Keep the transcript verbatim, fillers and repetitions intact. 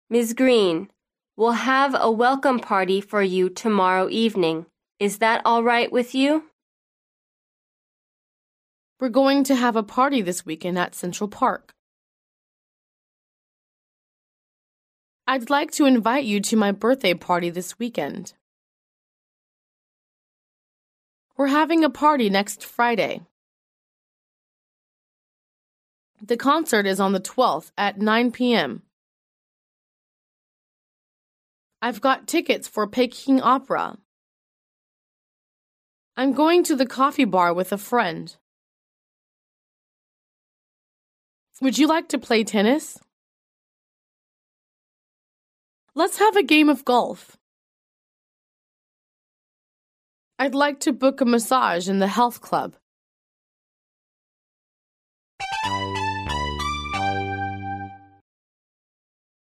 Miz Green, we'll have a welcome party for you tomorrow evening. Is that all right with you? We're going to have a party this weekend at Central Park. I'd like to invite you to my birthday party this weekend. We're having a party next Friday. The concert is on the twelfth at nine p.m. I've got tickets for Peking Opera. I'm going to the coffee bar with a friend. Would you like to play tennis? Let's have a game of golf. I'd like to book a massage in the health club.